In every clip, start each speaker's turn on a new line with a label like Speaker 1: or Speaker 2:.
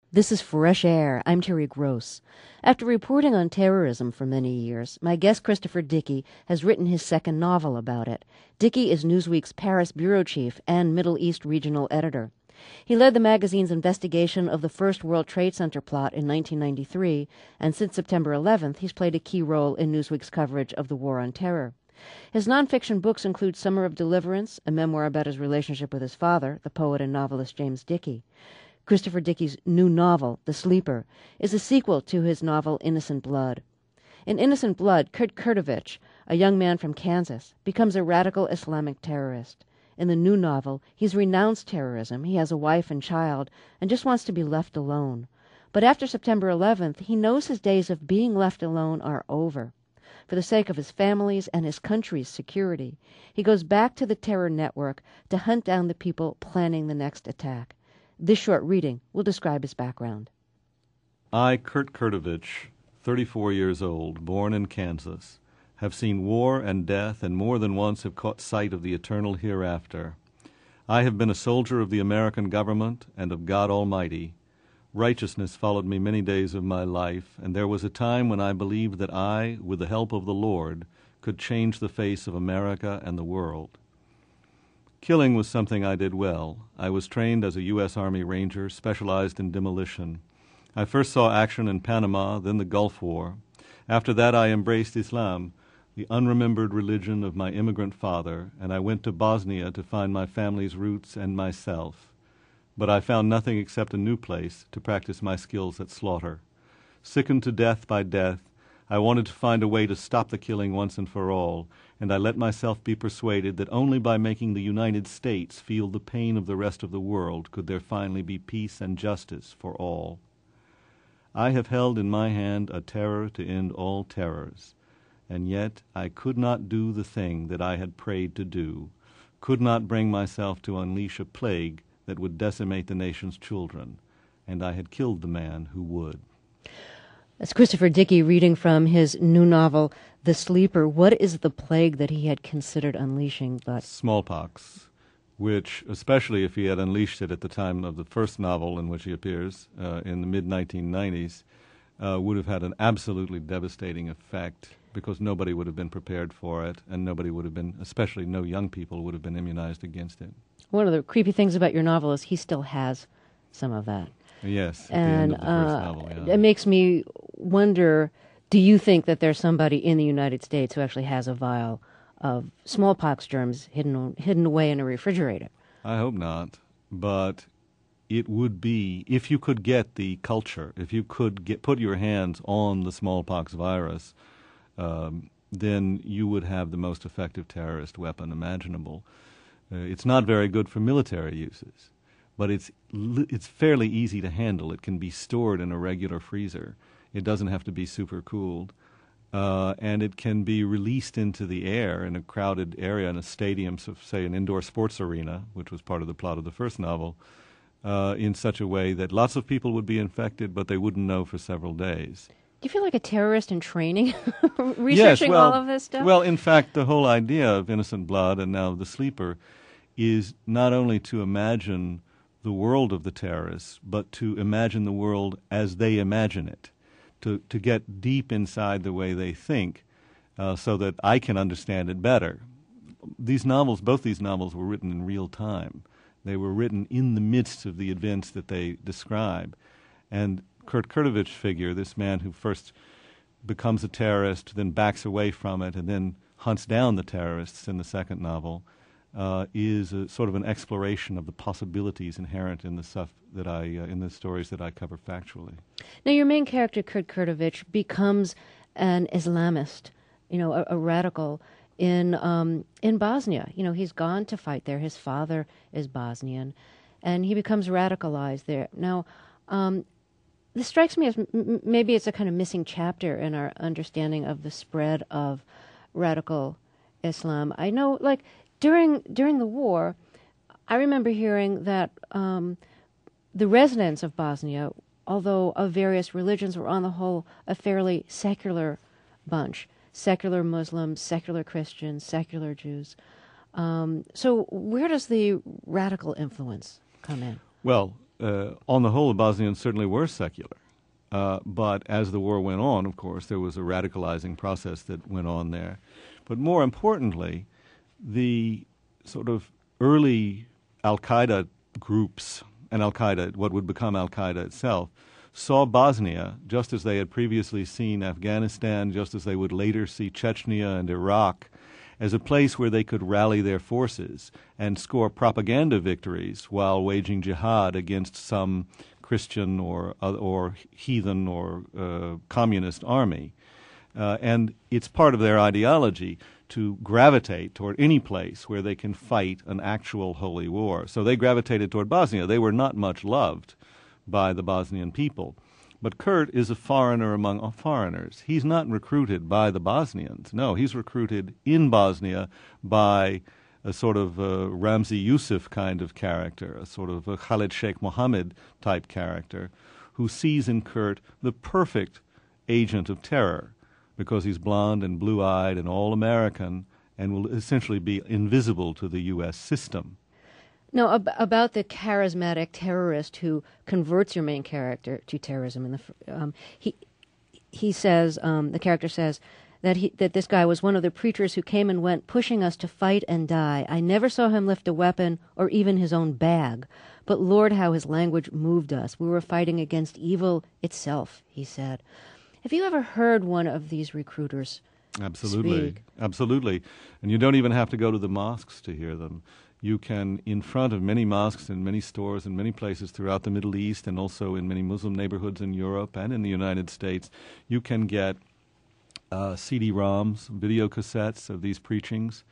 Speaker 1: This is Fresh Air. I'm Terry Gross. After reporting on terrorism for many years, my guest Christopher Dickey has written his second novel about it. Dickey is Newsweek's Paris bureau chief and Middle East regional editor. He led the magazine's investigation of the first World Trade Center plot in 1993, and since September 11th, he's played a key role in Newsweek's coverage of the War on Terror. His nonfiction books include Summer of Deliverance, a memoir about his relationship with his father, the poet and novelist James Dickey. Christopher Dickey's new novel, The Sleeper, is a sequel to his novel Innocent Blood. In Innocent Blood, Kurt Kurtovich, a young man from Kansas, becomes a radical Islamic terrorist. In the new novel, he's renounced terrorism, he has a wife and child, and just wants to be left alone. But after September 11th, he knows his days of being left alone are over. For the sake of his family's and his country's security, he goes back to the terror network to hunt down the people planning the next attack. This short reading will describe his background.
Speaker 2: I, Kurt Kurtovich, 34 years old, born in Kansas, have seen war and death and more than once have caught sight of the eternal hereafter. I have been a soldier of the American government and of God Almighty. Righteousness followed me many days of my life, and there was a time when I believed that I, with the help of the Lord, could change the face of America and the world. Killing was something I did well. I was trained as a U.S. Army Ranger, specialized in demolition. I first saw action in Panama, then the Gulf War. After that I embraced Islam, the unremembered religion of my immigrant father, and I went to Bosnia to find my family's roots and myself. But I found nothing except a new place to practice my skills at slaughter. Sickened to death by death, I wanted to find a way to stop the killing once and for all, and I let myself be persuaded that only by making the United States feel the pain of the rest of the world could there finally be peace and justice for all. I have held in my hand a terror to end all terrors, and yet I could not do the thing that I had prayed to do, could not bring myself to unleash a plague that would decimate the nation's children, and I had killed the man who would.
Speaker 1: That's Christopher Dickey reading from his new novel, The Sleeper. What is the plague that he had considered unleashing?
Speaker 2: Smallpox, which, especially if he had unleashed it at the time of the first novel in which he appears, in the mid-1990s, would have had an absolutely devastating effect because nobody would have been prepared for it, and nobody would have been, especially no young people, would have been immunized against it.
Speaker 1: One of the creepy things about your novel is he still has some of that.
Speaker 2: Yes, at
Speaker 1: and
Speaker 2: the end of the first novel, yeah.
Speaker 1: It makes me wonder, do you think that there's somebody in the United States who actually has a vial of smallpox germs hidden away in a refrigerator?
Speaker 2: I hope not, but it would be, if you could get the culture, if you could put your hands on the smallpox virus, then you would have the most effective terrorist weapon imaginable. It's not very good for military uses, but it's fairly easy to handle. It can be stored in a regular freezer. It doesn't have to be super cooled. And it can be released into the air in a crowded area in a stadium, so say an indoor sports arena, which was part of the plot of the first novel, in such a way that lots of people would be infected, but they wouldn't know for several days.
Speaker 1: Do you feel like a terrorist in training, researching all of this stuff?
Speaker 2: Well, in fact, the whole idea of Innocent Blood and now The Sleeper is not only to imagine the world of the terrorists, but to imagine the world as they imagine it, to get deep inside the way they think, so that I can understand it better. Both these novels were written in real time. They were written in the midst of the events that they describe. And Kurt Kurtovich figure, this man who first becomes a terrorist, then backs away from it, and then hunts down the terrorists in the second novel, is a sort of an exploration of the possibilities inherent in the stuff that in the stories that I cover factually.
Speaker 1: Now, your main character, Kurt Kurtovich, becomes an Islamist, a radical in Bosnia. He's gone to fight there. His father is Bosnian, and he becomes radicalized there. Now, this strikes me as maybe it's a kind of missing chapter in our understanding of the spread of radical Islam. I know, during the war, I remember hearing that the residents of Bosnia, although of various religions, were on the whole a fairly secular bunch. Secular Muslims, secular Christians, secular Jews. So where does the radical influence come in?
Speaker 2: Well, on the whole, the Bosnians certainly were secular. But as the war went on, of course, there was a radicalizing process that went on there. But more importantly, the sort of early Al-Qaeda groups, and Al-Qaeda, what would become Al-Qaeda itself, saw Bosnia, just as they had previously seen Afghanistan, just as they would later see Chechnya and Iraq, as a place where they could rally their forces and score propaganda victories while waging jihad against some Christian or heathen or communist army. And it's part of their ideology to gravitate toward any place where they can fight an actual holy war. So they gravitated toward Bosnia. They were not much loved by the Bosnian people. But Kurt is a foreigner among foreigners. He's not recruited by the Bosnians. No, he's recruited in Bosnia by a sort of Ramzi Yusuf kind of character, a sort of a Khalid Sheikh Mohammed type character, who sees in Kurt the perfect agent of terror because he's blonde and blue-eyed and all-American and will essentially be invisible to the U.S. system.
Speaker 1: No, about the charismatic terrorist who converts your main character to terrorism. He says, the character says, that this guy was one of the preachers who came and went, pushing us to fight and die. I never saw him lift a weapon or even his own bag. But Lord, how his language moved us. We were fighting against evil itself, he said. Have you ever heard one of these recruiters speak?
Speaker 2: Absolutely. And you don't even have to go to the mosques to hear them. You can, in front of many mosques and many stores and many places throughout the Middle East and also in many Muslim neighborhoods in Europe and in the United States, you can get CD-ROMs, video cassettes of these preachings,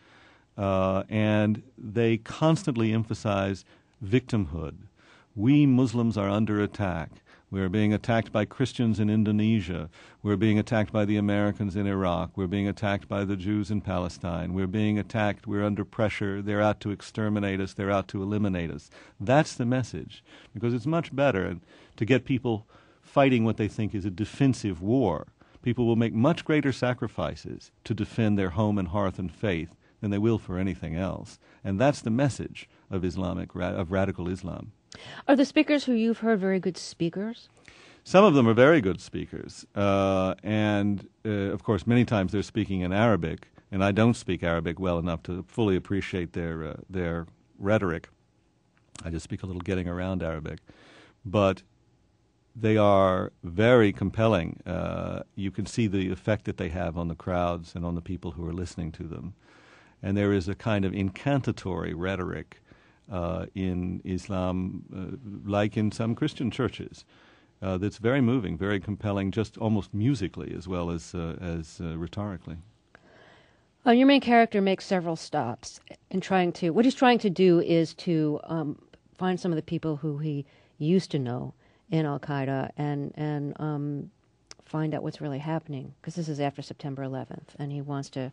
Speaker 2: and they constantly emphasize victimhood. We Muslims are under attack. We're being attacked by Christians in Indonesia. We're being attacked by the Americans in Iraq. We're being attacked by the Jews in Palestine. We're being attacked. We're under pressure. They're out to exterminate us. They're out to eliminate us. That's the message, because it's much better to get people fighting what they think is a defensive war. People will make much greater sacrifices to defend their home and hearth and faith than they will for anything else. And that's the message of radical Islam.
Speaker 1: Are the speakers who you've heard very good speakers?
Speaker 2: Some of them are very good speakers. And of course, many times they're speaking in Arabic, and I don't speak Arabic well enough to fully appreciate their rhetoric. I just speak a little getting around Arabic. But they are very compelling. You can see the effect that they have on the crowds and on the people who are listening to them. And there is a kind of incantatory rhetoric in Islam, like in some Christian churches, that's very moving, very compelling, just almost musically as well as rhetorically.
Speaker 1: Your main character makes several stops in what he's trying to do is to find some of the people who he used to know in Al-Qaeda and find out what's really happening, because this is after September 11th, and he wants to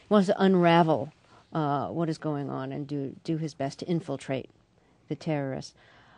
Speaker 1: unravel what is going on and do his best to infiltrate the terrorists.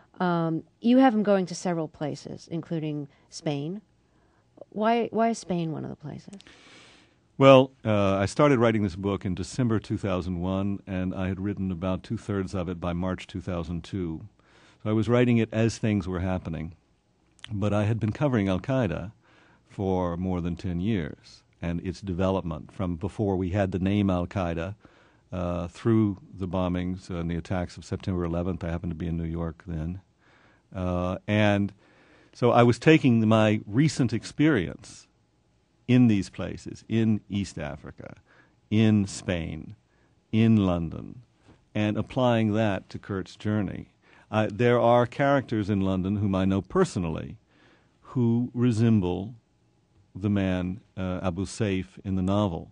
Speaker 1: You have him going to several places, including Spain. Why is Spain one of the places?
Speaker 2: Well, I started writing this book in December 2001, and I had written about two-thirds of it by March 2002. So I was writing it as things were happening. But I had been covering Al-Qaeda for more than 10 years, and its development from before we had the name Al-Qaeda through the bombings and the attacks of September 11th. I happened to be in New York then. And so I was taking my recent experience in these places, in East Africa, in Spain, in London, and applying that to Kurt's journey. There are characters in London whom I know personally who resemble the man Abu Saif in the novel.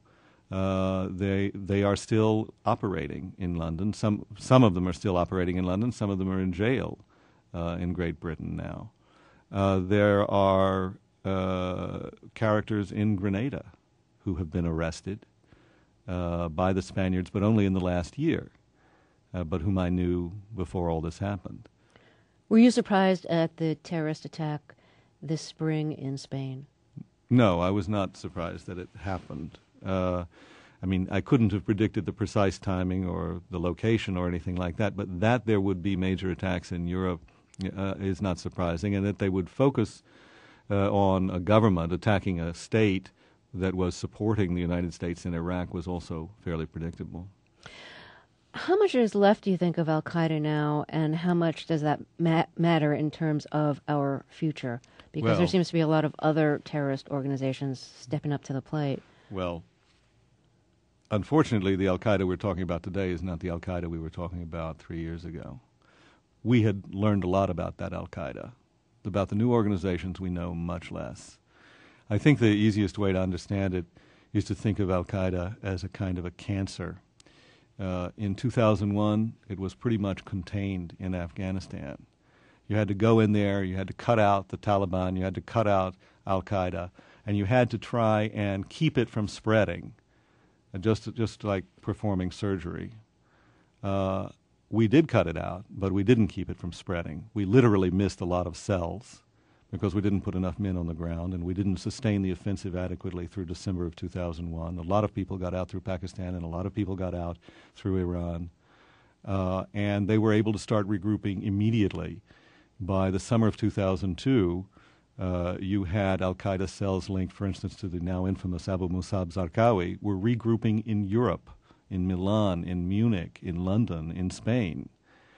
Speaker 2: They are still operating in London. Some of them are still operating in London. Some of them are in jail in Great Britain now. There are characters in Grenada who have been arrested by the Spaniards, but only in the last year, but whom I knew before all this happened.
Speaker 1: Were you surprised at the terrorist attack this spring in Spain?
Speaker 2: No, I was not surprised that it happened. I mean, I couldn't have predicted the precise timing or the location or anything like that, but that there would be major attacks in Europe, is not surprising, and that they would focus on a government attacking a state that was supporting the United States in Iraq was also fairly predictable.
Speaker 1: How much is left, do you think, of Al-Qaeda now, and how much does that matter in terms of our future? Because there seems to be a lot of other terrorist organizations stepping up to the plate.
Speaker 2: Well, unfortunately, the Al-Qaeda we're talking about today is not the Al-Qaeda we were talking about 3 years ago. We had learned a lot about that Al-Qaeda. About the new organizations, we know much less. I think the easiest way to understand it is to think of Al-Qaeda as a kind of a cancer. In 2001, it was pretty much contained in Afghanistan. You had to go in there, you had to cut out the Taliban, you had to cut out Al-Qaeda, and you had to try and keep it from spreading, just like performing surgery. We did cut it out, but we didn't keep it from spreading. We literally missed a lot of cells because we didn't put enough men on the ground, and we didn't sustain the offensive adequately through December of 2001. A lot of people got out through Pakistan, and a lot of people got out through Iran. And they were able to start regrouping immediately. By the summer of 2002, you had Al-Qaeda cells linked, for instance, to the now infamous Abu Musab Zarqawi, were regrouping in Europe, in Milan, in Munich, in London, in Spain.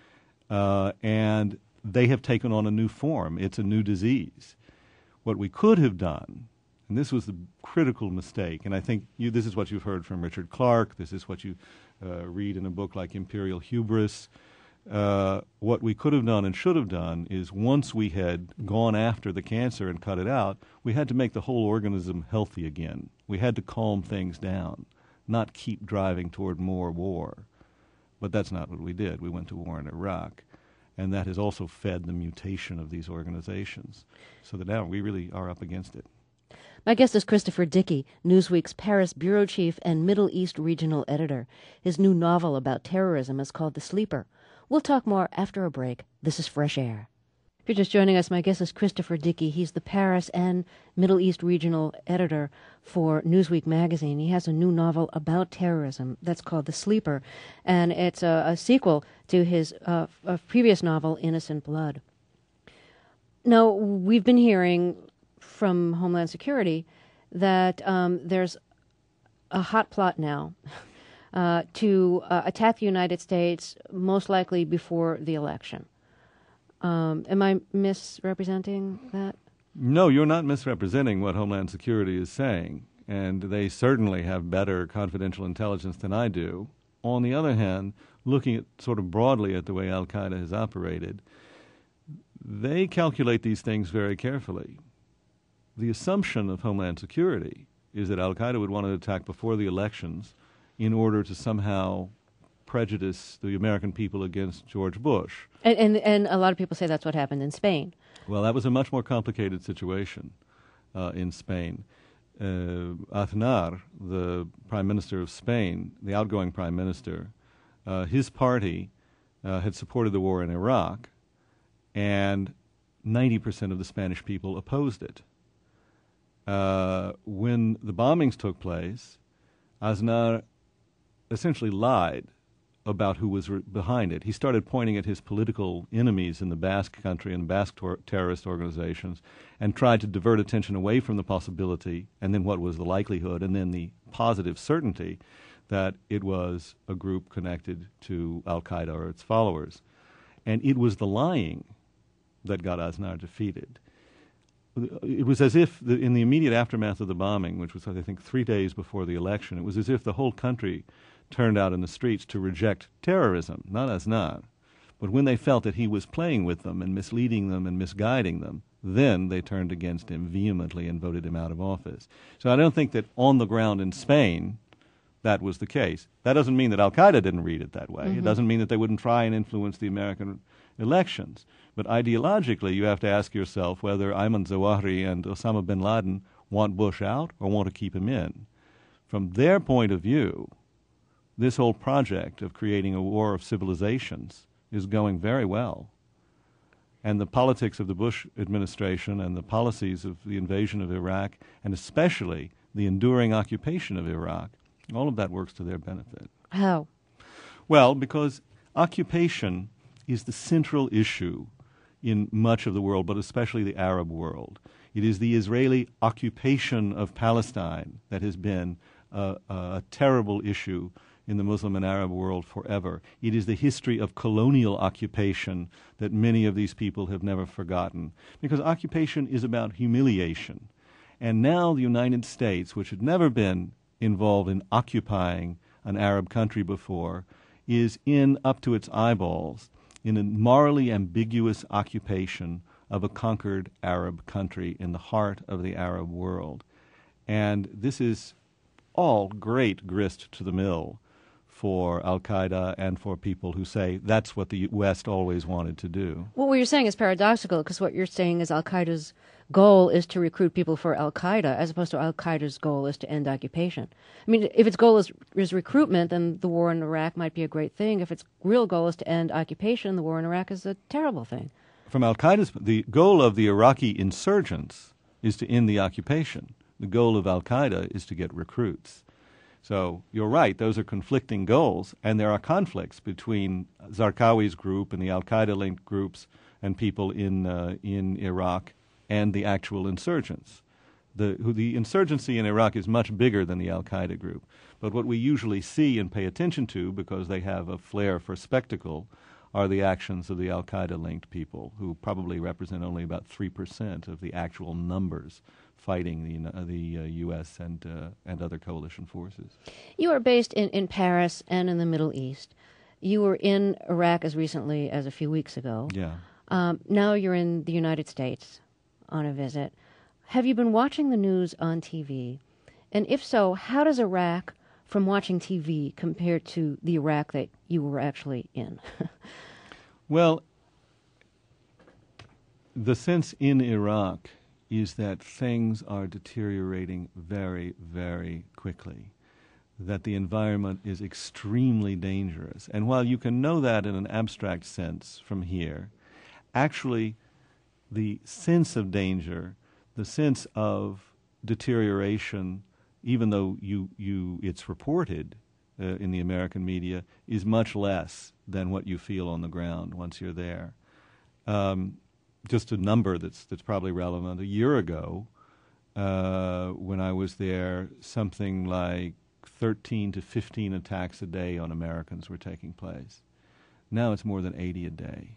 Speaker 2: And they have taken on a new form. It's a new disease. What we could have done, and this was the critical mistake, and I think this is what you've heard from Richard Clarke, this is what you read in a book like Imperial Hubris. What we could have done and should have done is once we had gone after the cancer and cut it out, we had to make the whole organism healthy again. We had to calm things down, not keep driving toward more war. But that's not what we did. We went to war in Iraq, and that has also fed the mutation of these organizations, so that now we really are up against it.
Speaker 1: My guest is Christopher Dickey, Newsweek's Paris bureau chief and Middle East regional editor. His new novel about terrorism is called The Sleeper. We'll talk more after a break. This is Fresh Air. If you're just joining us, my guest is Christopher Dickey. He's the Paris and Middle East regional editor for Newsweek magazine. He has a new novel about terrorism that's called The Sleeper, and it's a sequel to his previous novel, Innocent Blood. Now, we've been hearing from Homeland Security that there's a hot plot now to attack the United States, most likely before the election. Am I misrepresenting that?
Speaker 2: No, you're not misrepresenting what Homeland Security is saying, and they certainly have better confidential intelligence than I do. On the other hand, looking at sort of broadly at the way Al-Qaeda has operated, they calculate these things very carefully. The assumption of Homeland Security is that Al-Qaeda would want to attack before the elections in order to somehow prejudice the American people against George Bush.
Speaker 1: And a lot of people say that's what happened in Spain.
Speaker 2: Well, that was a much more complicated situation in Spain. Aznar, the prime minister of Spain, the outgoing prime minister, his party had supported the war in Iraq, and 90% of the Spanish people opposed it. When the bombings took place, Aznar essentially lied about who was behind it. He started pointing at his political enemies in the Basque country and Basque terrorist organizations and tried to divert attention away from the possibility and then what was the likelihood and then the positive certainty that it was a group connected to Al-Qaeda or its followers. And it was the lying that got Aznar defeated. It was as if in the immediate aftermath of the bombing, which was, I think, 3 days before the election, it was as if the whole country turned out in the streets to reject terrorism, not Aznar. But when they felt that he was playing with them and misleading them and misguiding them, then they turned against him vehemently and voted him out of office. So I don't think that on the ground in Spain that was the case. That doesn't mean that Al-Qaeda didn't read it that way. Mm-hmm. It doesn't mean that they wouldn't try and influence the American elections. But ideologically, you have to ask yourself whether Ayman Zawahiri and Osama bin Laden want Bush out or want to keep him in. From their point of view, this whole project of creating a war of civilizations is going very well. And the politics of the Bush administration and the policies of the invasion of Iraq, and especially the enduring occupation of Iraq, all of that works to their benefit.
Speaker 1: How?
Speaker 2: Well, because occupation is the central issue in much of the world, but especially the Arab world. It is the Israeli occupation of Palestine that has been a terrible issue in the Muslim and Arab world forever. It is the history of colonial occupation that many of these people have never forgotten, because occupation is about humiliation. And now the United States, which had never been involved in occupying an Arab country before, is up to its eyeballs in a morally ambiguous occupation of a conquered Arab country in the heart of the Arab world. And this is all great grist to the mill for al-Qaeda and for people who say that's what the West always wanted to do.
Speaker 1: Well, what you're saying is paradoxical, because what you're saying is al-Qaeda's goal is to recruit people for al-Qaeda, as opposed to al-Qaeda's goal is to end occupation. I mean, if its goal is recruitment, then the war in Iraq might be a great thing. If its real goal is to end occupation, the war in Iraq is a terrible thing.
Speaker 2: From al-Qaeda's, the goal of the Iraqi insurgents is to end the occupation. The goal of al-Qaeda is to get recruits. So you're right, those are conflicting goals, and there are conflicts between Zarqawi's group and the al-Qaeda-linked groups and people in Iraq and the actual insurgents. The insurgency in Iraq is much bigger than the al-Qaeda group. But what we usually see and pay attention to, because they have a flair for spectacle, are the actions of the al-Qaeda-linked people, who probably represent only about 3% of the actual numbers fighting the U.S. and other coalition forces.
Speaker 1: You are based in Paris and in the Middle East. You were in Iraq as recently as a few weeks ago.
Speaker 2: Yeah.
Speaker 1: Now you're in the United States on a visit. Have you been watching the news on TV? And if so, how does Iraq, from watching TV, compare to the Iraq that you were actually in?
Speaker 2: Well, the sense in Iraq is that things are deteriorating very, very quickly, that the environment is extremely dangerous. And while you can know that in an abstract sense from here, actually the sense of danger, the sense of deterioration, even though it's reported in the American media, is much less than what you feel on the ground once you're there. Just a number that's probably relevant. A year ago, when I was there, something like 13 to 15 attacks a day on Americans were taking place. Now it's more than 80 a day.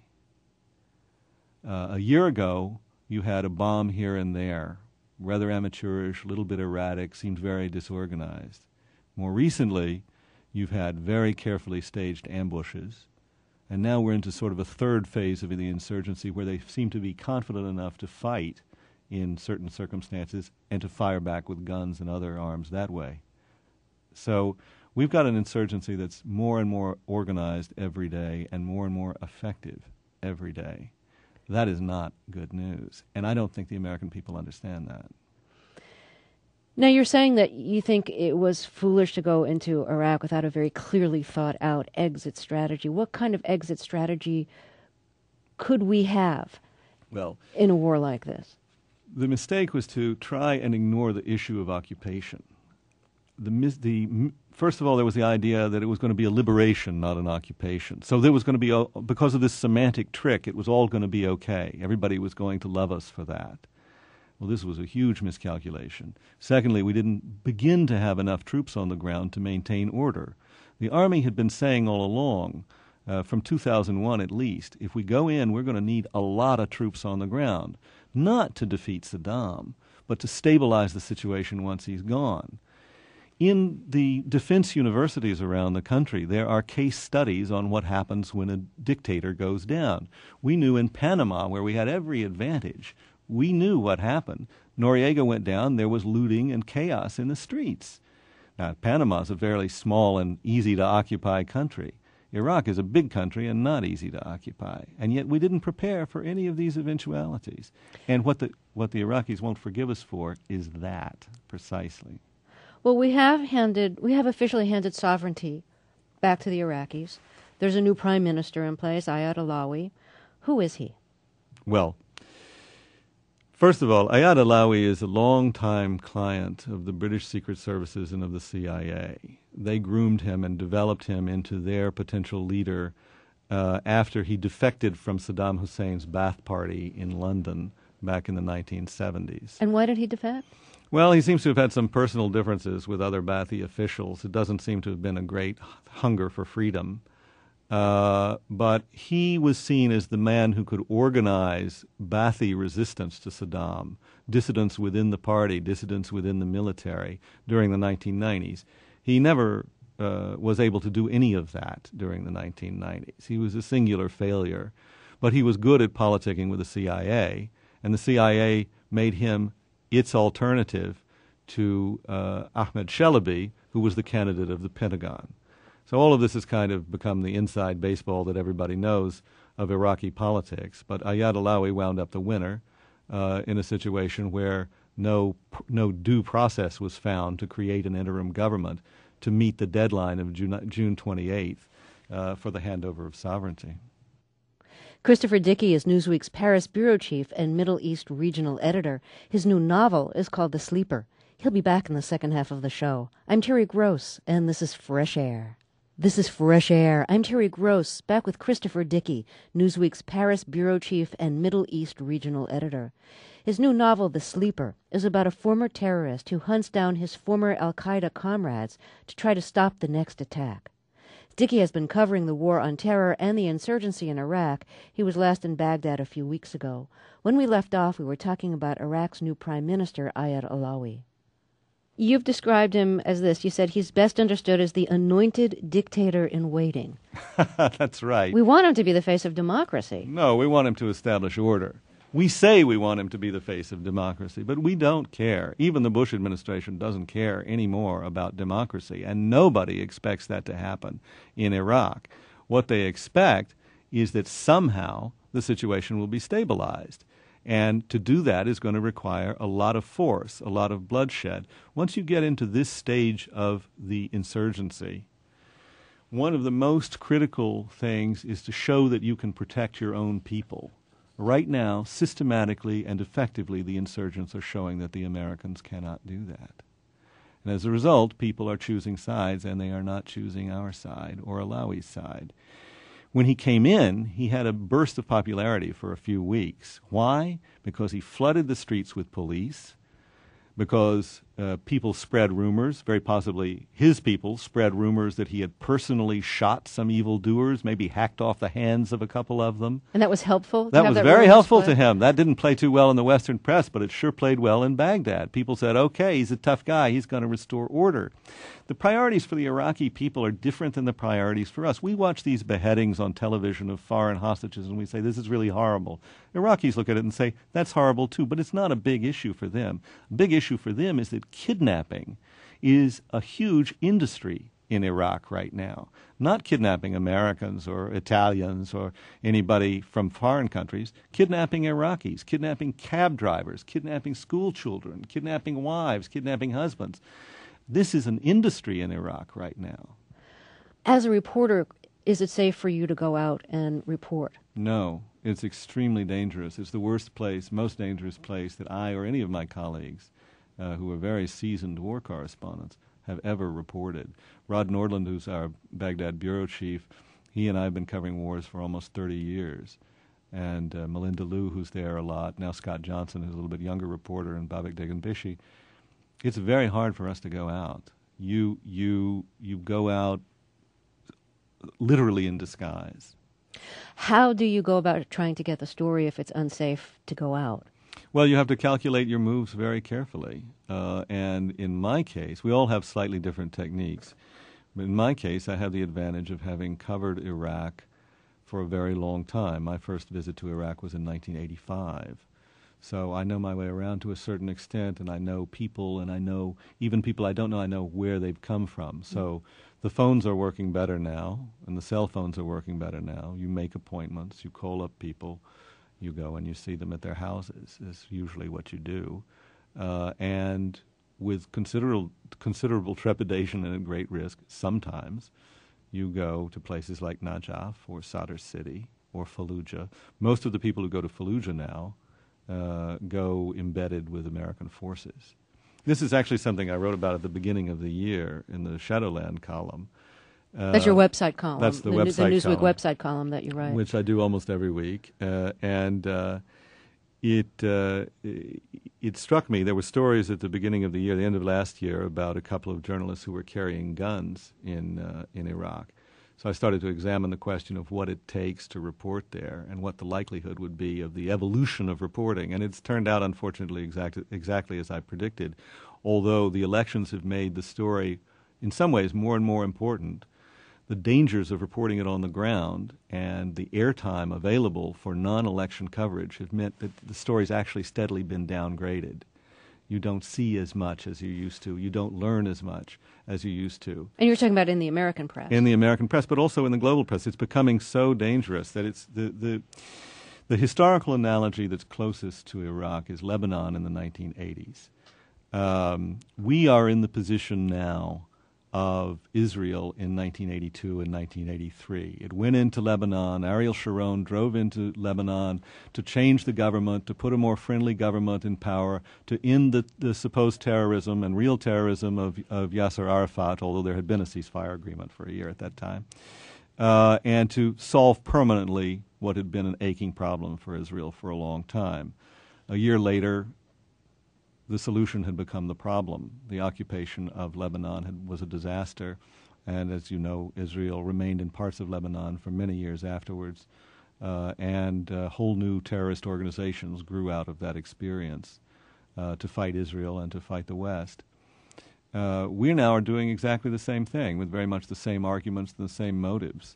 Speaker 2: A year ago, you had a bomb here and there, rather amateurish, a little bit erratic, seemed very disorganized. More recently, you've had very carefully staged ambushes, and now we're into sort of a third phase of the insurgency where they seem to be confident enough to fight in certain circumstances and to fire back with guns and other arms that way. So we've got an insurgency that's more and more organized every day and more effective every day. That is not good news, and I don't think the American people understand that.
Speaker 1: Now, you're saying that you think it was foolish to go into Iraq without a very clearly thought out exit strategy. What kind of exit strategy could we have in a war like this?
Speaker 2: The mistake was to try and ignore the issue of occupation. First of all, there was the idea that it was going to be a liberation, not an occupation. So there was going to be, because of this semantic trick, it was all going to be okay. Everybody was going to love us for that. Well, this was a huge miscalculation. Secondly, we didn't begin to have enough troops on the ground to maintain order. The Army had been saying all along, from 2001 at least, if we go in, we're going to need a lot of troops on the ground, not to defeat Saddam, but to stabilize the situation once he's gone. In the defense universities around the country, there are case studies on what happens when a dictator goes down. We knew in Panama, where we had every advantage, we knew what happened. Noriega went down, there was looting and chaos in the streets. Now, Panama is a fairly small and easy-to-occupy country. Iraq is a big country and not easy to occupy. And yet we didn't prepare for any of these eventualities. And what the Iraqis won't forgive us for is that, precisely.
Speaker 1: Well, we have officially handed sovereignty back to the Iraqis. There's a new prime minister in place, Ayad Allawi. Who is he?
Speaker 2: Well, first of all, Ayad Allawi is a long-time client of the British Secret Services and of the CIA. They groomed him and developed him into their potential leader after he defected from Saddam Hussein's Ba'ath Party in London back in the 1970s.
Speaker 1: And why did he defect?
Speaker 2: Well, he seems to have had some personal differences with other Ba'athi officials. It doesn't seem to have been a great hunger for freedom. But he was seen as the man who could organize Ba'athi resistance to Saddam, dissidents within the party, dissidents within the military during the 1990s. He never was able to do any of that during the 1990s. He was a singular failure. But he was good at politicking with the CIA, and the CIA made him its alternative to Ahmed Chalabi, who was the candidate of the Pentagon. So all of this has kind of become the inside baseball that everybody knows of Iraqi politics. But Ayad Alawi wound up the winner in a situation where no due process was found to create an interim government to meet the deadline of June 28th for the handover of sovereignty.
Speaker 1: Christopher Dickey is Newsweek's Paris bureau chief and Middle East regional editor. His new novel is called The Sleeper. He'll be back in the second half of the show. I'm Terry Gross, and this is Fresh Air. This is Fresh Air. I'm Terry Gross, back with Christopher Dickey, Newsweek's Paris bureau chief and Middle East regional editor. His new novel, The Sleeper, is about a former terrorist who hunts down his former al-Qaeda comrades to try to stop the next attack. Dickey has been covering the war on terror and the insurgency in Iraq. He was last in Baghdad a few weeks ago. When we left off, we were talking about Iraq's new Prime Minister, Ayad Alawi. You've described him as this. You said he's best understood as the anointed dictator in waiting.
Speaker 2: That's right.
Speaker 1: We want him to be the face of democracy.
Speaker 2: No, we want him to establish order. We say we want him to be the face of democracy, but we don't care. Even the Bush administration doesn't care anymore about democracy, and nobody expects that to happen in Iraq. What they expect is that somehow the situation will be stabilized. And to do that is going to require a lot of force, a lot of bloodshed. Once you get into this stage of the insurgency, one of the most critical things is to show that you can protect your own people. Right now, systematically and effectively, the insurgents are showing that the Americans cannot do that. And as a result, people are choosing sides, and they are not choosing our side or Alawi's side. When he came in, he had a burst of popularity for a few weeks. Why? Because he flooded the streets with police, because people spread rumors, very possibly his people spread rumors that he had personally shot some evildoers, maybe hacked off the hands of a couple of them.
Speaker 1: And that was helpful?
Speaker 2: That was very helpful to him. That didn't play too well in the Western press, but it sure played well in Baghdad. People said, okay, he's a tough guy. He's going to restore order. The priorities for the Iraqi people are different than the priorities for us. We watch these beheadings on television of foreign hostages, and we say, this is really horrible. Iraqis look at it and say, that's horrible too, but it's not a big issue for them. A big issue for them is that kidnapping is a huge industry in Iraq right now. Not kidnapping Americans or Italians or anybody from foreign countries, kidnapping Iraqis, kidnapping cab drivers, kidnapping school children, kidnapping wives, kidnapping husbands. This is an industry in Iraq right now.
Speaker 1: As a reporter, is it safe for you to go out and report?
Speaker 2: No, it's extremely dangerous. It's the worst place, most dangerous place that I or any of my colleagues who are very seasoned war correspondents have ever reported. Rod Nordland, who's our Baghdad bureau chief, he and I have been covering wars for almost 30 years. And Melinda Liu, who's there a lot, now Scott Johnson, who's a little bit younger reporter, and Babak Deganbishi. It's very hard for us to go out. You go out literally in disguise.
Speaker 1: How do you go about trying to get the story if it's unsafe to go out?
Speaker 2: Well, you have to calculate your moves very carefully. And in my case, we all have slightly different techniques. But in my case, I have the advantage of having covered Iraq for a very long time. My first visit to Iraq was in 1985. So I know my way around to a certain extent, and I know people, and I know even people I don't know, I know where they've come from. So the phones are working better now, and the cell phones are working better now. You make appointments, you call up people, you go and you see them at their houses is usually what you do. And with considerable trepidation and at great risk, sometimes you go to places like Najaf or Sadr City or Fallujah. Most of the people who go to Fallujah now go embedded with American forces. This is actually something I wrote about at the beginning of the year in the Shadowland column.
Speaker 1: That's your website column.
Speaker 2: That's the website
Speaker 1: the Newsweek
Speaker 2: column,
Speaker 1: website column that you write.
Speaker 2: which I do almost every week. It struck me, there were stories at the beginning of the year, the end of last year, about a couple of journalists who were carrying guns in Iraq. So I started to examine the question of what it takes to report there and what the likelihood would be of the evolution of reporting. And it's turned out, unfortunately, exactly as I predicted, although the elections have made the story, in some ways, more and more important. The dangers of reporting it on the ground and the airtime available for non-election coverage have meant that the story's actually steadily been downgraded. You don't see as much as you used to. You don't learn as much as you used to.
Speaker 1: And you're talking about in the American press.
Speaker 2: In the American press, but also in the global press. It's becoming so dangerous that it's the historical analogy that's closest to Iraq is Lebanon in the 1980s. We are in the position now of Israel in 1982 and 1983. It went into Lebanon. Ariel Sharon drove into Lebanon to change the government, to put a more friendly government in power, to end the supposed terrorism and real terrorism of Yasser Arafat, although there had been a ceasefire agreement for a year at that time, and to solve permanently what had been an aching problem for Israel for a long time. A year later, the solution had become the problem. The occupation of Lebanon was a disaster, and as you know, Israel remained in parts of Lebanon for many years afterwards, and whole new terrorist organizations grew out of that experience to fight Israel and to fight the West. We now are doing exactly the same thing with very much the same arguments and the same motives.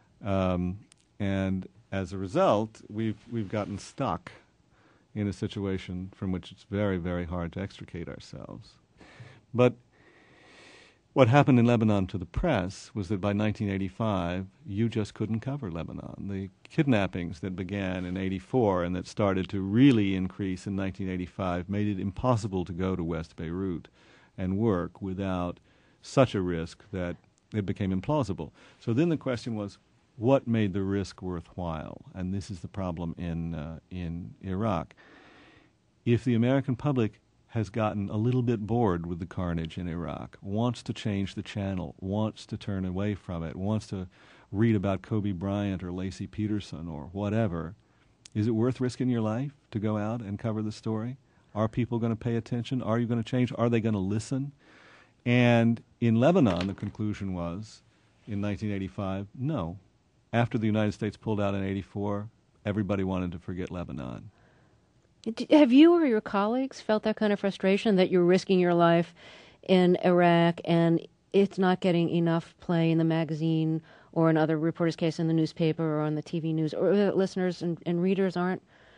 Speaker 2: And as a result, we've gotten stuck in a situation from which it's very, very hard to extricate ourselves. But what happened in Lebanon to the press was that by 1985, you just couldn't cover Lebanon. The kidnappings that began in 84 and that started to really increase in 1985 made it impossible to go to West Beirut and work without such a risk that it became implausible. So then the question was, what made the risk worthwhile? And this is the problem in Iraq. If the American public has gotten a little bit bored with the carnage in Iraq, wants to change the channel, wants to turn away from it, wants to read about Kobe Bryant or Lacey Peterson or whatever, is it worth risking your life to go out and cover the story? Are people going to pay attention? Are you going to change? Are they going to listen? And in Lebanon, the conclusion was, in 1985, no. After the United States pulled out in 84, everybody wanted to forget Lebanon.
Speaker 1: Have you or your colleagues felt that kind of frustration that you're risking your life in Iraq and it's not getting enough play in the magazine or in other reporters' case in the newspaper or on the TV news, or that listeners and readers aren't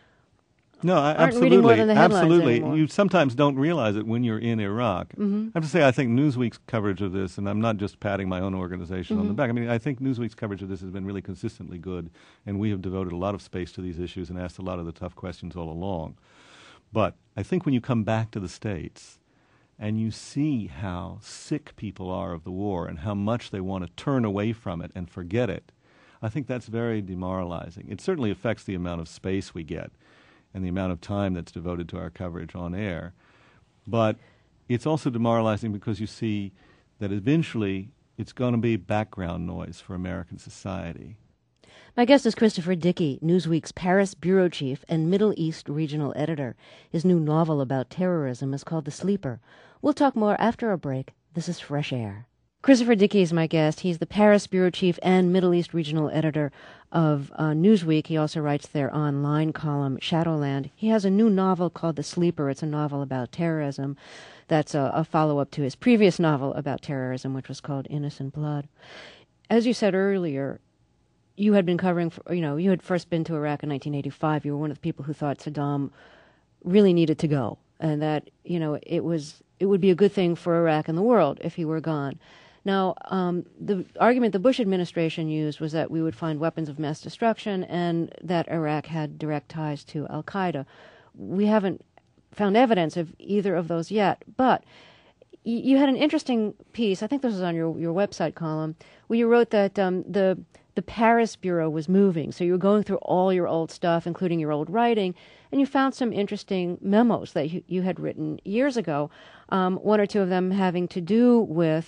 Speaker 1: reading more than the headlines
Speaker 2: absolutely.
Speaker 1: anymore?
Speaker 2: You sometimes don't realize it when you're in Iraq.
Speaker 1: Mm-hmm.
Speaker 2: I have to say, I think Newsweek's coverage of this, and I'm not just patting my own organization on the back, I mean, I think Newsweek's coverage of this has been really consistently good, and we have devoted a lot of space to these issues and asked a lot of the tough questions all along. But I think when you come back to the States and you see how sick people are of the war and how much they want to turn away from it and forget it, I think that's very demoralizing. It certainly affects the amount of space we get and the amount of time that's devoted to our coverage on air. But it's also demoralizing because you see that eventually it's going to be background noise for American society.
Speaker 1: My guest is Christopher Dickey, Newsweek's Paris bureau chief and Middle East regional editor. His new novel about terrorism is called The Sleeper. We'll talk more after a break. This is Fresh Air. Christopher Dickey is my guest. He's the Paris bureau chief and Middle East regional editor of Newsweek. He also writes their online column, Shadowland. He has a new novel called The Sleeper. It's a novel about terrorism. That's a follow-up to his previous novel about terrorism, which was called Innocent Blood. As you said earlier, you had been covering, you had first been to Iraq in 1985. You were one of the people who thought Saddam really needed to go, and that, it would be a good thing for Iraq and the world if he were gone. Now, the argument the Bush administration used was that we would find weapons of mass destruction and that Iraq had direct ties to al-Qaeda. We haven't found evidence of either of those yet, but you had an interesting piece, I think this was on your website column, where you wrote that the Paris bureau was moving. So you were going through all your old stuff, including your old writing, and you found some interesting memos that you had written years ago, one or two of them having to do with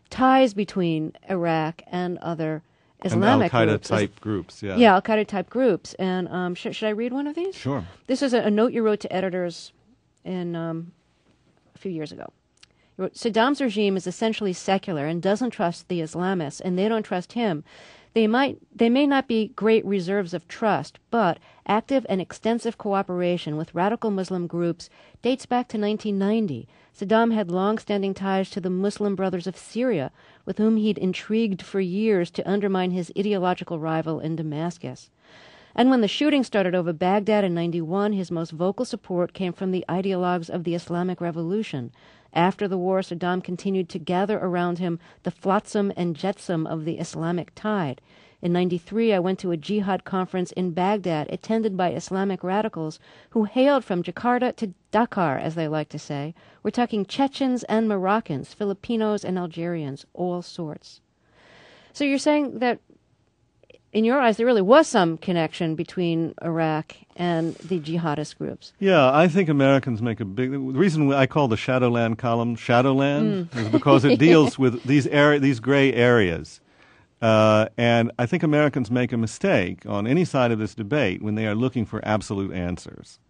Speaker 1: ties between Iraq and other Islamic
Speaker 2: and
Speaker 1: groups.
Speaker 2: Al-Qaeda-type groups, yeah.
Speaker 1: Yeah, Al-Qaeda-type groups. And should I read one of these?
Speaker 2: Sure.
Speaker 1: This is a note you wrote to editors in a few years ago. You wrote, Saddam's regime is essentially secular and doesn't trust the Islamists, and they don't trust him. They may not be great reserves of trust, but active and extensive cooperation with radical Muslim groups dates back to 1990. Saddam had long-standing ties to the Muslim Brothers of Syria, with whom he'd intrigued for years to undermine his ideological rival in Damascus. And when the shooting started over Baghdad in 91, his most vocal support came from the ideologues of the Islamic Revolution. After the war, Saddam continued to gather around him the flotsam and jetsam of the Islamic tide. In 93, I went to a jihad conference in Baghdad, attended by Islamic radicals who hailed from Jakarta to Dakar, as they like to say. We're talking Chechens and Moroccans, Filipinos and Algerians, all sorts. So you're saying that, in your eyes, there really was some connection between Iraq and the jihadist groups.
Speaker 2: Yeah, I think Americans make a big... The reason I call the Shadowland column Shadowland is because it deals with these gray areas. And I think Americans make a mistake on any side of this debate when they are looking for absolute answers.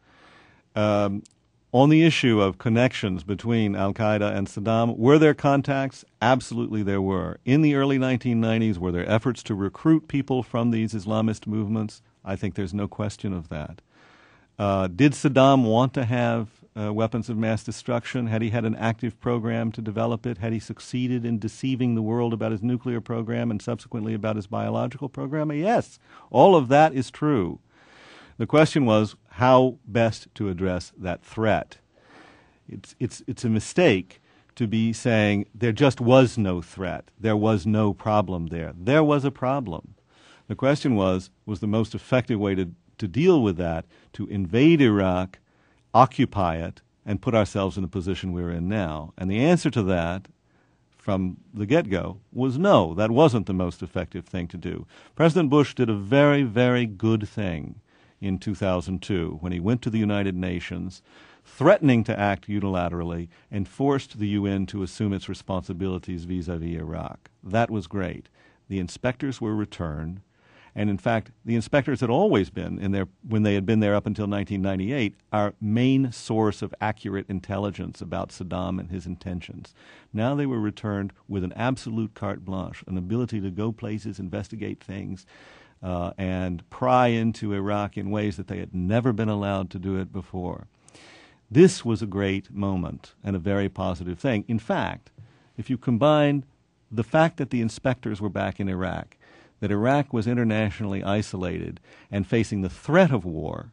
Speaker 2: On the issue of connections between Al-Qaeda and Saddam, were there contacts? Absolutely there were. In the early 1990s, were there efforts to recruit people from these Islamist movements? I think there's no question of that. Did Saddam want to have weapons of mass destruction? Had he had an active program to develop it? Had he succeeded in deceiving the world about his nuclear program and subsequently about his biological program? Yes, all of that is true. The question was how best to address that threat. It's a mistake to be saying there just was no threat. There was no problem there. There was a problem. The question was the most effective way to deal with that to invade Iraq, occupy it, and put ourselves in the position we're in now? And the answer to that from the get-go was no, that wasn't the most effective thing to do. President Bush did a very, very good thing in 2002 when he went to the United Nations, threatening to act unilaterally, and forced the UN to assume its responsibilities vis-à-vis Iraq. That was great. The inspectors were returned, and in fact, the inspectors had always been, when they had been there up until 1998, our main source of accurate intelligence about Saddam and his intentions. Now they were returned with an absolute carte blanche, an ability to go places, investigate things, and pry into Iraq in ways that they had never been allowed to do it before. This was a great moment and a very positive thing. In fact, if you combine the fact that the inspectors were back in Iraq, that Iraq was internationally isolated and facing the threat of war,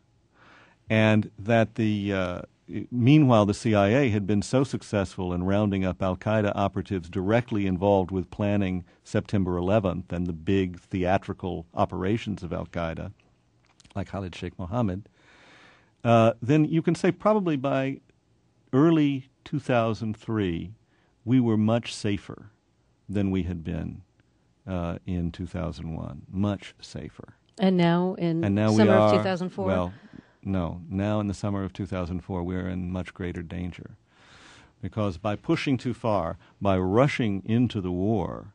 Speaker 2: and that meanwhile the CIA had been so successful in rounding up al-Qaeda operatives directly involved with planning September 11th and the big theatrical operations of al-Qaeda, like Khalid Sheikh Mohammed, then you can say probably by early 2003 we were much safer than we had been in 2001, much safer.
Speaker 1: And now summer of 2004?
Speaker 2: Well, no. Now in the summer of 2004, we're in much greater danger. Because by pushing too far, by rushing into the war,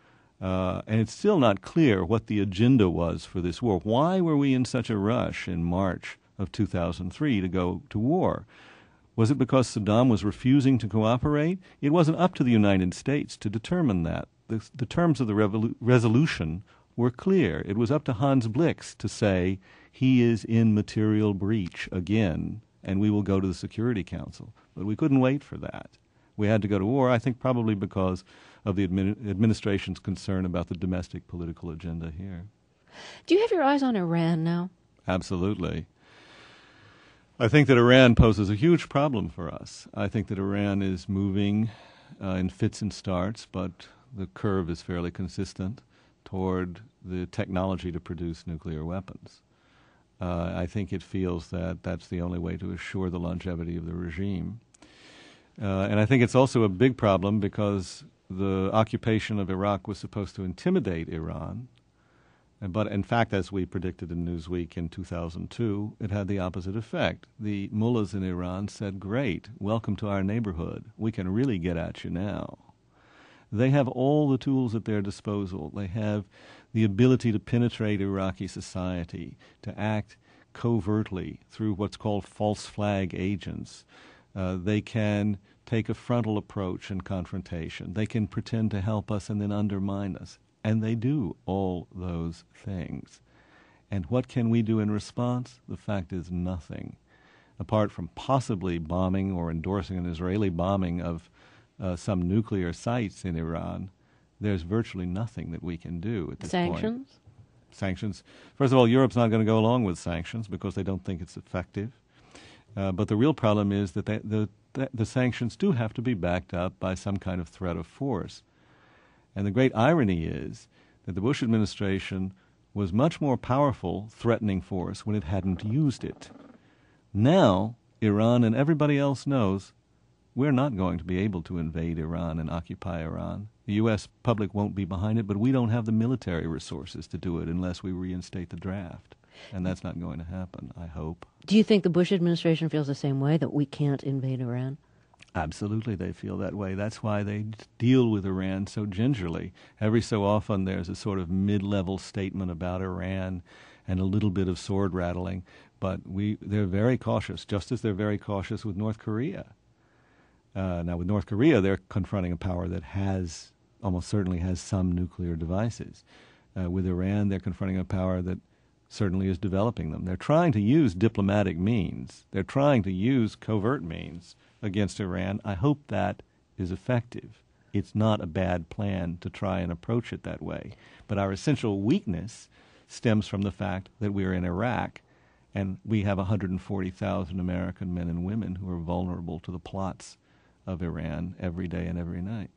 Speaker 2: and it's still not clear what the agenda was for this war. Why were we in such a rush in March of 2003 to go to war? Was it because Saddam was refusing to cooperate? It wasn't up to the United States to determine that. The terms of the resolution were clear. It was up to Hans Blix to say he is in material breach again, and we will go to the Security Council. But we couldn't wait for that. We had to go to war, I think probably because of the administration's concern about the domestic political agenda here.
Speaker 1: Do you have your eyes on Iran now?
Speaker 2: Absolutely. I think that Iran poses a huge problem for us. I think that Iran is moving in fits and starts, but the curve is fairly consistent toward the technology to produce nuclear weapons. I think it feels that that's the only way to assure the longevity of the regime. And I think it's also a big problem because the occupation of Iraq was supposed to intimidate Iran. But in fact, as we predicted in Newsweek in 2002, it had the opposite effect. The mullahs in Iran said, great, welcome to our neighborhood. We can really get at you now. They have all the tools at their disposal. They have the ability to penetrate Iraqi society, to act covertly through what's called false flag agents. They can take a frontal approach in confrontation. They can pretend to help us and then undermine us. And they do all those things. And what can we do in response? The fact is nothing. Apart from possibly bombing or endorsing an Israeli bombing of some nuclear sites in Iran, there's virtually nothing that we can do at this point.
Speaker 1: Sanctions?
Speaker 2: Sanctions. First of all, Europe's not going to go along with sanctions because they don't think it's effective. But the real problem is that the sanctions do have to be backed up by some kind of threat of force. And the great irony is that the Bush administration was much more powerful threatening force when it hadn't used it. Now, Iran and everybody else knows we're not going to be able to invade Iran and occupy Iran. The U.S. public won't be behind it, but we don't have the military resources to do it unless we reinstate the draft. And that's not going to happen, I hope.
Speaker 1: Do you think the Bush administration feels the same way, that we can't invade Iran?
Speaker 2: Absolutely, they feel that way. That's why they deal with Iran so gingerly. Every so often there's a sort of mid-level statement about Iran and a little bit of sword rattling, but they're very cautious, just as they're very cautious with North Korea. Now, with North Korea, they're confronting a power that almost certainly has some nuclear devices. With Iran, they're confronting a power that certainly is developing them. They're trying to use diplomatic means. They're trying to use covert means against Iran. I hope that is effective. It's not a bad plan to try and approach it that way. But our essential weakness stems from the fact that we're in Iraq and we have 140,000 American men and women who are vulnerable to the plots of Iran every day and every night.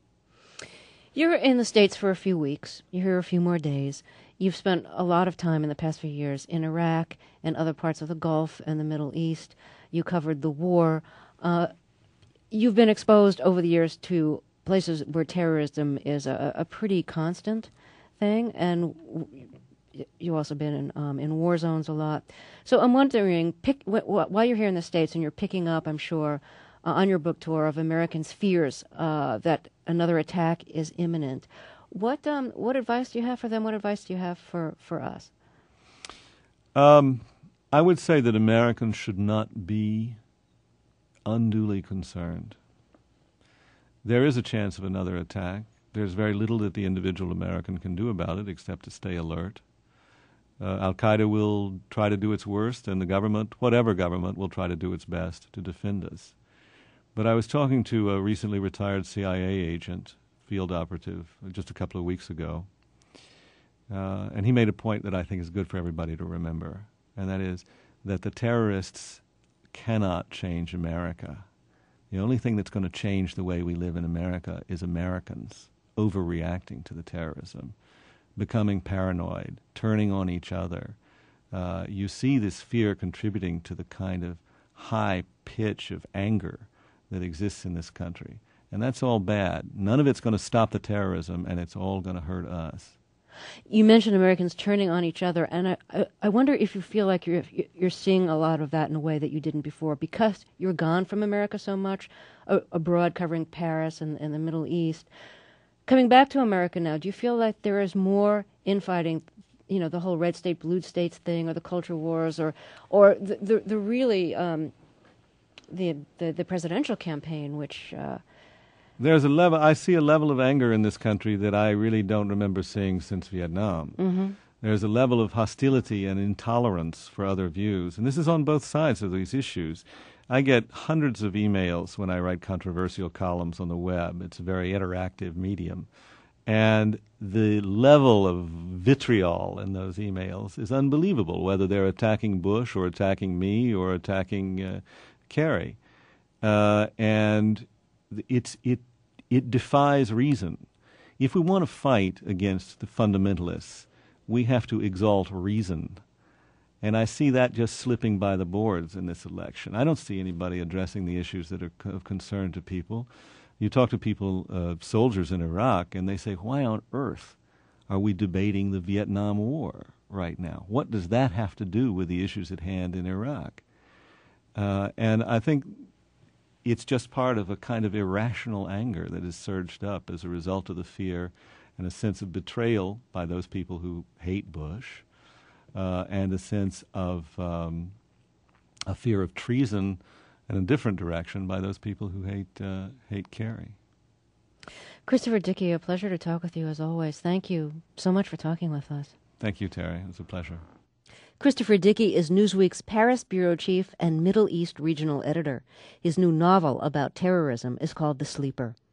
Speaker 1: You're in the States for a few weeks. You're here a few more days. You've spent a lot of time in the past few years in Iraq and other parts of the Gulf and the Middle East. You covered the war. You've been exposed over the years to places where terrorism is a pretty constant thing, and you've also been in war zones a lot. So I'm wondering, while you're here in the States and you're picking up, I'm sure, on your book tour of Americans' fears that another attack is imminent, what advice do you have for them? What advice do you have for us?
Speaker 2: I would say that Americans should not be unduly concerned. There is a chance of another attack. There's very little that the individual American can do about it except to stay alert. Al-Qaeda will try to do its worst, and the government, whatever government, will try to do its best to defend us. But I was talking to a recently retired CIA agent, field operative, just a couple of weeks ago, and he made a point that I think is good for everybody to remember, and that is that the terrorists cannot change America. The only thing that's going to change the way we live in America is Americans overreacting to the terrorism, becoming paranoid, turning on each other. You see this fear contributing to the kind of high pitch of anger that exists in this country. And that's all bad. None of it's going to stop the terrorism, and it's all going to hurt us.
Speaker 1: You mentioned Americans turning on each other, and I wonder if you feel like you're seeing a lot of that in a way that you didn't before, because you're gone from America so much, abroad covering Paris and the Middle East. Coming back to America now, do you feel like there is more infighting, the whole red state, blue states thing, or the culture wars, or the really the presidential campaign, which
Speaker 2: there's a level. I see a level of anger in this country that I really don't remember seeing since Vietnam.
Speaker 1: Mm-hmm.
Speaker 2: There's a level of hostility and intolerance for other views, and this is on both sides of these issues. I get hundreds of emails when I write controversial columns on the web. It's a very interactive medium. And the level of vitriol in those emails is unbelievable, whether they're attacking Bush or attacking me or attacking Kerry. And it defies reason. If we want to fight against the fundamentalists, we have to exalt reason. And I see that just slipping by the boards in this election. I don't see anybody addressing the issues that are of concern to people. You talk to people, soldiers in Iraq, and they say, why on earth are we debating the Vietnam War right now? What does that have to do with the issues at hand in Iraq? And I think it's just part of a kind of irrational anger that is surged up as a result of the fear and a sense of betrayal by those people who hate Bush, and a sense of a fear of treason in a different direction by those people who hate Kerry.
Speaker 1: Christopher Dickey, a pleasure to talk with you as always. Thank you so much for talking with us.
Speaker 2: Thank you, Terry. It was a pleasure.
Speaker 1: Christopher Dickey is Newsweek's Paris bureau chief and Middle East regional editor. His new novel about terrorism is called The Sleeper.